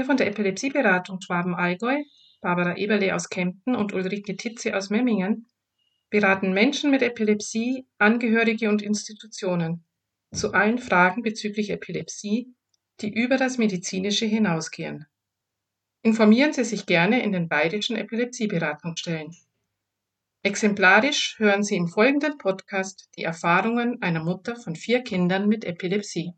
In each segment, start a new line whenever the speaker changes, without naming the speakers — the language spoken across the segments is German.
Wir von der Epilepsieberatung Schwaben-Allgäu, Barbara Eberle aus Kempten und Ulrike Titze aus Memmingen, beraten Menschen mit Epilepsie, Angehörige und Institutionen zu allen Fragen bezüglich Epilepsie, die über das Medizinische hinausgehen. Informieren Sie sich gerne in den bayerischen Epilepsieberatungsstellen. Exemplarisch hören Sie im folgenden Podcast die Erfahrungen einer Mutter von 4 Kindern mit Epilepsie.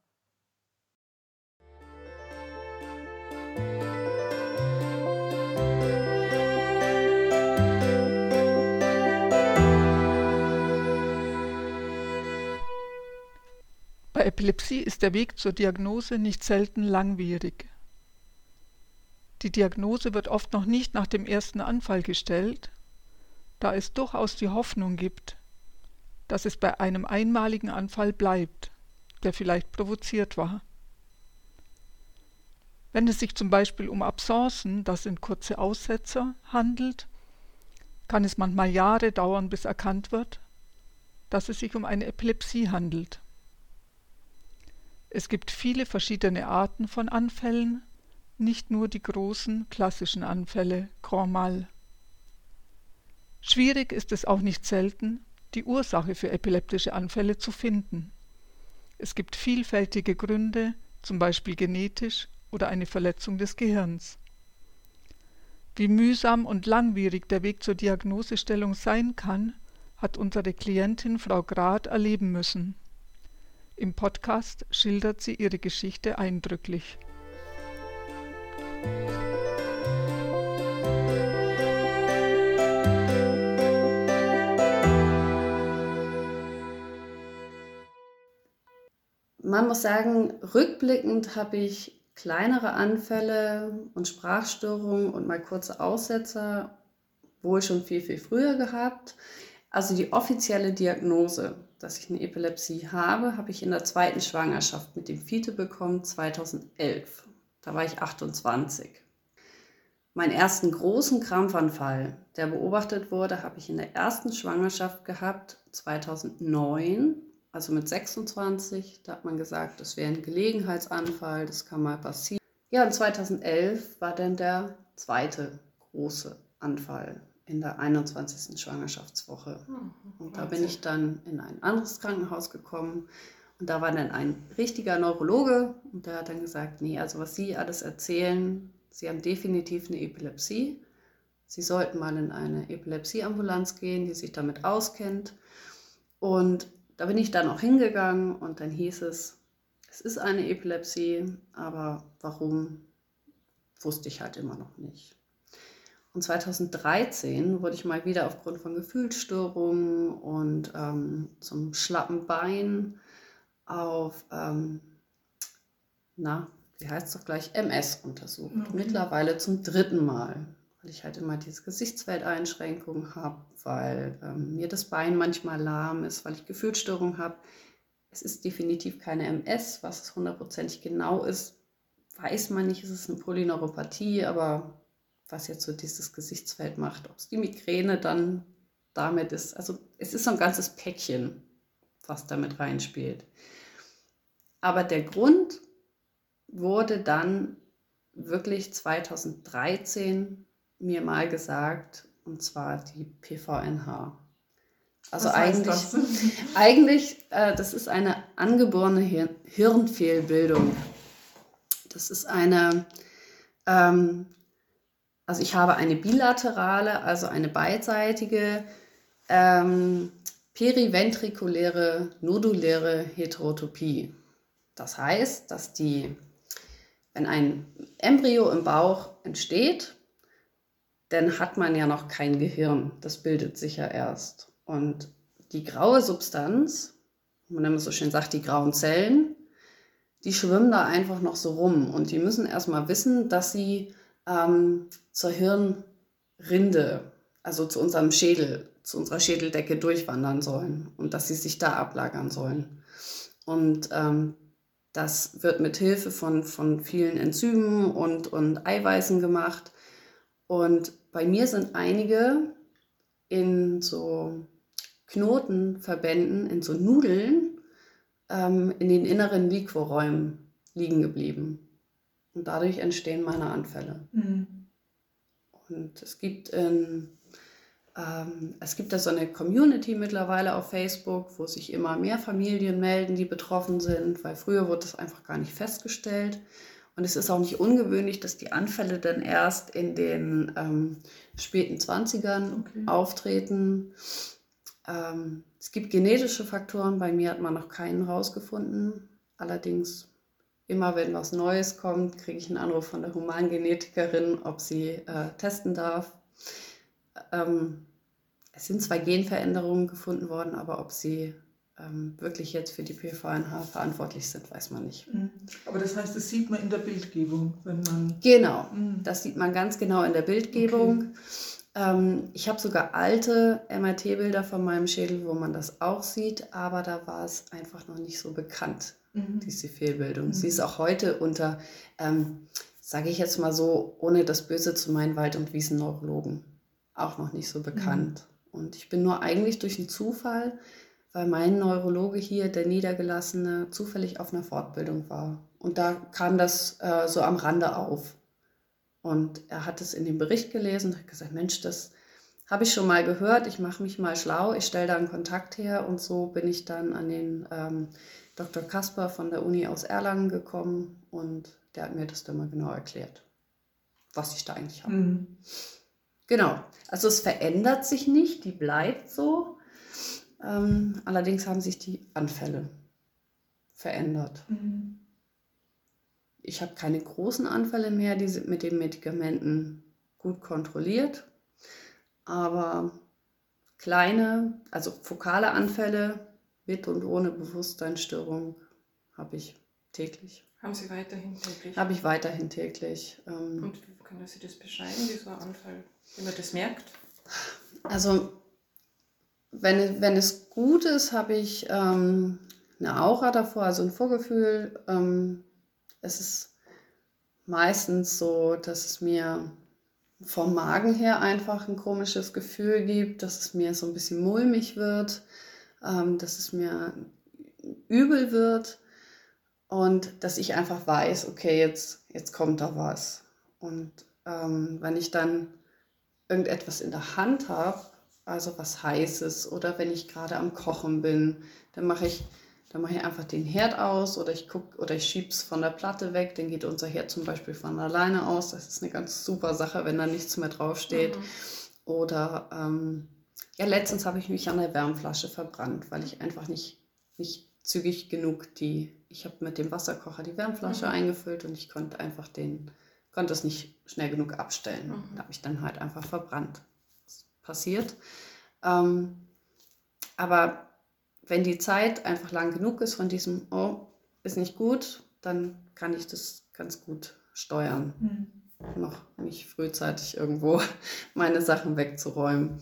Bei Epilepsie ist der Weg zur Diagnose nicht selten langwierig. Die Diagnose wird oft noch nicht nach dem ersten Anfall gestellt, da es durchaus die Hoffnung gibt, dass es bei einem einmaligen Anfall bleibt, der vielleicht provoziert war. Wenn es sich zum Beispiel um Absencen, das sind kurze Aussetzer, handelt, kann es manchmal Jahre dauern, bis erkannt wird, dass es sich um eine Epilepsie handelt. Es gibt viele verschiedene Arten von Anfällen, nicht nur die großen klassischen Anfälle, Grand Mal. Schwierig ist es auch nicht selten, die Ursache für epileptische Anfälle zu finden. Es gibt vielfältige Gründe, zum Beispiel genetisch oder eine Verletzung des Gehirns. Wie mühsam und langwierig der Weg zur Diagnosestellung sein kann, hat unsere Klientin Frau Grad erleben müssen. Im Podcast schildert sie ihre Geschichte eindrücklich.
Man muss sagen, rückblickend habe ich kleinere Anfälle und Sprachstörungen und mal kurze Aussetzer wohl schon viel, viel früher gehabt. Also die offizielle Diagnose, dass ich eine Epilepsie habe, habe ich in der 2. Schwangerschaft mit dem Fiete bekommen, 2011. Da war ich 28. Meinen ersten großen Krampfanfall, der beobachtet wurde, habe ich in der 1. Schwangerschaft gehabt, 2009, also mit 26. Da hat man gesagt, das wäre ein Gelegenheitsanfall, das kann mal passieren. Ja, und 2011 war dann der zweite große Anfall in der 21. Schwangerschaftswoche. Und da bin ich dann in ein anderes Krankenhaus gekommen und da war dann ein richtiger Neurologe und der hat dann gesagt, nee, also was Sie alles erzählen, Sie haben definitiv eine Epilepsie. Sie sollten mal in eine Epilepsieambulanz gehen, die sich damit auskennt. Und da bin ich dann auch hingegangen und dann hieß es ist eine Epilepsie, aber warum, wusste ich halt immer noch nicht. Und 2013 wurde ich mal wieder aufgrund von Gefühlsstörungen und zum schlappen Bein auf, wie heißt es doch gleich, MS untersucht. Okay. Mittlerweile zum 3. Mal, weil ich halt immer diese Gesichtsfeldeinschränkungen habe, weil mir das Bein manchmal lahm ist, weil ich Gefühlsstörungen habe. Es ist definitiv keine MS, was es 100% genau ist, weiß man nicht, es ist eine Polyneuropathie, aber was jetzt so dieses Gesichtsfeld macht, ob es die Migräne dann damit ist. Also es ist so ein ganzes Päckchen, was damit reinspielt. Aber der Grund wurde dann wirklich 2013 mir mal gesagt, und zwar die PVNH. Also eigentlich, das ist eine angeborene Hirnfehlbildung. Das ist eine... Also ich habe eine bilaterale, also eine beidseitige periventrikuläre noduläre Heterotopie. Das heißt, dass wenn ein Embryo im Bauch entsteht, dann hat man ja noch kein Gehirn. Das bildet sich ja erst. Und die graue Substanz, wie man immer so schön sagt, die grauen Zellen, die schwimmen da einfach noch so rum. Und die müssen erstmal wissen, dass sie zur Hirnrinde, also zu unserem Schädel, zu unserer Schädeldecke durchwandern sollen und dass sie sich da ablagern sollen. Und das wird mit Hilfe von vielen Enzymen und Eiweißen gemacht. Und bei mir sind einige in so Knotenverbänden, in so Nudeln in den inneren Liquorräumen liegen geblieben. Und dadurch entstehen meine Anfälle. Und es gibt da so eine Community mittlerweile auf Facebook, wo sich immer mehr Familien melden, die betroffen sind, weil früher wurde das einfach gar nicht festgestellt. Und es ist auch nicht ungewöhnlich, dass die Anfälle dann erst in den späten 20ern auftreten. Es gibt genetische Faktoren, bei mir hat man noch keinen rausgefunden. Allerdings, immer wenn was Neues kommt, kriege ich einen Anruf von der Humangenetikerin, ob sie testen darf. Es sind 2 Genveränderungen gefunden worden, aber ob sie wirklich jetzt für die PVNH verantwortlich sind, weiß man nicht.
Aber das heißt, das sieht man in der Bildgebung, wenn man...
Genau, das sieht man ganz genau in der Bildgebung. Ich habe sogar alte MRT-Bilder von meinem Schädel, wo man das auch sieht, aber da war es einfach noch nicht so bekannt, diese Fehlbildung. Sie ist auch heute unter, sage ich jetzt mal so, ohne das Böse zu meinen, Wald- und Wiesenneurologen auch noch nicht so bekannt. Und ich bin nur eigentlich durch einen Zufall, weil mein Neurologe hier, der Niedergelassene, zufällig auf einer Fortbildung war. Und da kam das so am Rande auf. Und er hat es in dem Bericht gelesen und hat gesagt, Mensch, das habe ich schon mal gehört, ich mache mich mal schlau, ich stelle da einen Kontakt her. Und so bin ich dann an den Dr. Kasper von der Uni aus Erlangen gekommen und der hat mir das dann mal genau erklärt, was ich da eigentlich habe. Genau, also es verändert sich nicht, die bleibt so. Allerdings haben sich die Anfälle verändert. Ich habe keine großen Anfälle mehr, die sind mit den Medikamenten gut kontrolliert. Aber kleine, also fokale Anfälle mit und ohne Bewusstseinsstörung habe ich täglich.
Haben Sie weiterhin täglich?
Habe ich weiterhin täglich.
Und wie können Sie das beschreiben, wie so ein Anfall, wie man das merkt?
Also wenn es gut ist, habe ich eine Aura davor, also ein Vorgefühl. Es ist meistens so, dass es mir vom Magen her einfach ein komisches Gefühl gibt, dass es mir so ein bisschen mulmig wird, dass es mir übel wird und dass ich einfach weiß, okay, jetzt kommt da was. Und wenn ich dann irgendetwas in der Hand habe, also was Heißes, oder wenn ich gerade am Kochen bin, dann mache ich einfach den Herd aus oder ich schiebe es von der Platte weg, dann geht unser Herd zum Beispiel von alleine aus. Das ist eine ganz super Sache, wenn da nichts mehr draufsteht. Oder letztens habe ich mich an der Wärmflasche verbrannt, weil ich einfach nicht zügig genug ich habe mit dem Wasserkocher die Wärmflasche eingefüllt und ich konnte es nicht schnell genug abstellen. Da habe ich dann halt einfach verbrannt. Das passiert. Aber wenn die Zeit einfach lang genug ist von diesem, oh, ist nicht gut, dann kann ich das ganz gut steuern. Noch nicht frühzeitig irgendwo meine Sachen wegzuräumen.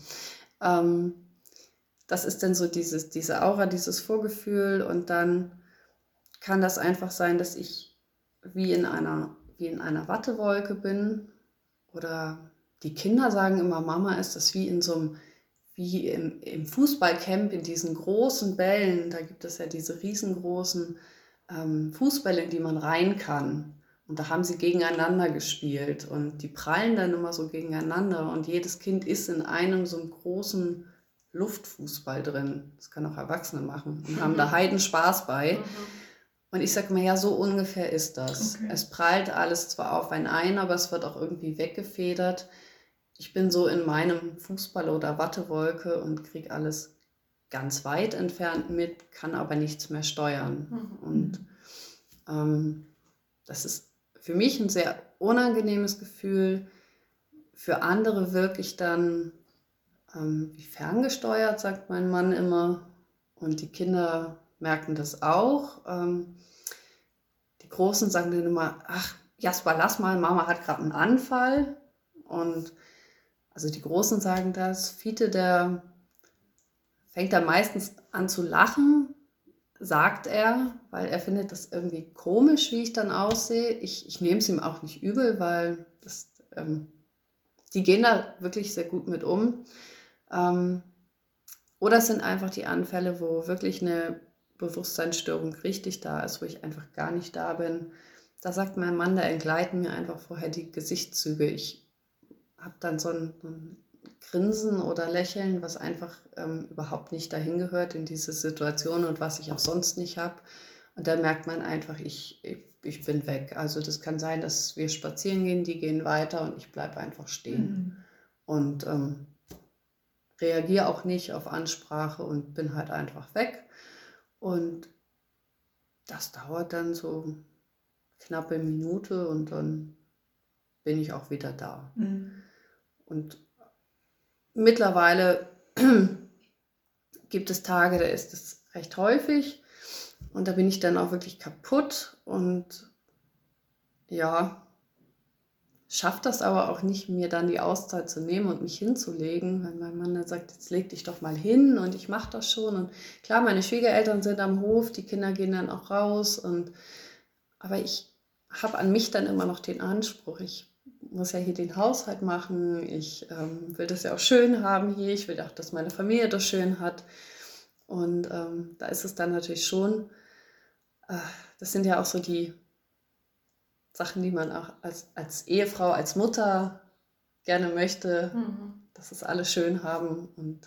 Das ist dann so diese Aura, dieses Vorgefühl und dann kann das einfach sein, dass ich wie in einer Wattewolke bin oder die Kinder sagen immer, Mama, ist das wie im Fußballcamp in diesen großen Bällen, da gibt es ja diese riesengroßen Fußbälle, in die man rein kann. Und da haben sie gegeneinander gespielt und die prallen dann immer so gegeneinander und jedes Kind ist in einem so einem großen Luftfußball drin. Das können auch Erwachsene machen und haben da Heidenspaß bei. Und ich sage mir, ja, so ungefähr ist das. Okay. Es prallt alles zwar auf einen ein, aber es wird auch irgendwie weggefedert. Ich bin so in meinem Fußball oder Wattewolke und kriege alles ganz weit entfernt mit, kann aber nichts mehr steuern. Und das ist für mich ein sehr unangenehmes Gefühl, für andere wirklich dann wie ferngesteuert, sagt mein Mann immer. Und die Kinder merken das auch. Die Großen sagen dann immer, ach Jasper, lass mal, Mama hat gerade einen Anfall. Und also die Großen sagen das. Fiete, der fängt dann meistens an zu lachen, sagt er, weil er findet das irgendwie komisch, wie ich dann aussehe. Ich nehme es ihm auch nicht übel, weil die gehen da wirklich sehr gut mit um. Oder es sind einfach die Anfälle, wo wirklich eine Bewusstseinsstörung richtig da ist, wo ich einfach gar nicht da bin. da sagt mein Mann, da entgleiten mir einfach vorher die Gesichtszüge. Ich habe dann so ein Grinsen oder Lächeln, was einfach überhaupt nicht dahin gehört in diese Situation und was ich auch sonst nicht habe. Und da merkt man einfach, ich bin weg. Also das kann sein, dass wir spazieren gehen, die gehen weiter und ich bleibe einfach stehen. Und reagiere auch nicht auf Ansprache und bin halt einfach weg. Und das dauert dann so knappe Minute und dann bin ich auch wieder da. Und mittlerweile gibt es Tage, da ist es recht häufig und da bin ich dann auch wirklich kaputt und ja, schaffe das aber auch nicht, mir dann die Auszeit zu nehmen und mich hinzulegen, weil mein Mann dann sagt, jetzt leg dich doch mal hin und ich mache das schon. Und klar, meine Schwiegereltern sind am Hof, die Kinder gehen dann auch raus aber ich habe an mich dann immer noch den Anspruch, ich muss ja hier den Haushalt machen, ich will das ja auch schön haben hier, ich will auch, dass meine Familie das schön hat. Und da ist es dann natürlich schon, das sind ja auch so die Sachen, die man auch als Ehefrau, als Mutter gerne möchte, dass es alle schön haben und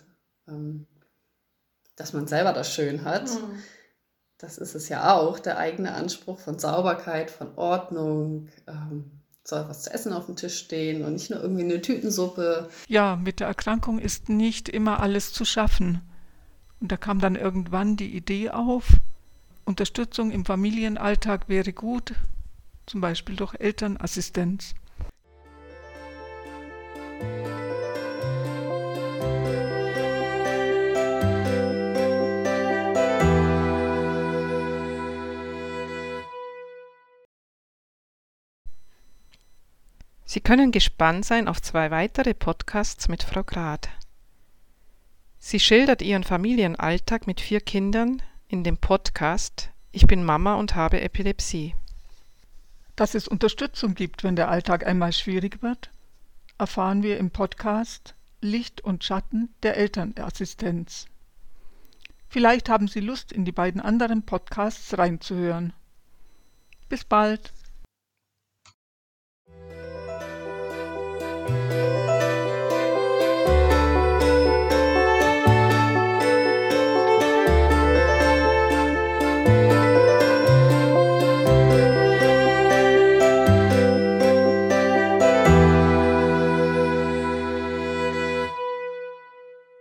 dass man selber das schön hat. Das ist es ja auch, der eigene Anspruch von Sauberkeit, von Ordnung, soll was zu essen auf dem Tisch stehen und nicht nur irgendwie eine Tütensuppe.
Ja, mit der Erkrankung ist nicht immer alles zu schaffen. Und da kam dann irgendwann die Idee auf, Unterstützung im Familienalltag wäre gut, zum Beispiel durch Elternassistenz.
Sie können gespannt sein auf 2 weitere Podcasts mit Frau Grad. Sie schildert ihren Familienalltag mit 4 Kindern in dem Podcast Ich bin Mama und habe Epilepsie.
Dass es Unterstützung gibt, wenn der Alltag einmal schwierig wird, erfahren wir im Podcast Licht und Schatten der Elternassistenz. Vielleicht haben Sie Lust, in die beiden anderen Podcasts reinzuhören. Bis bald!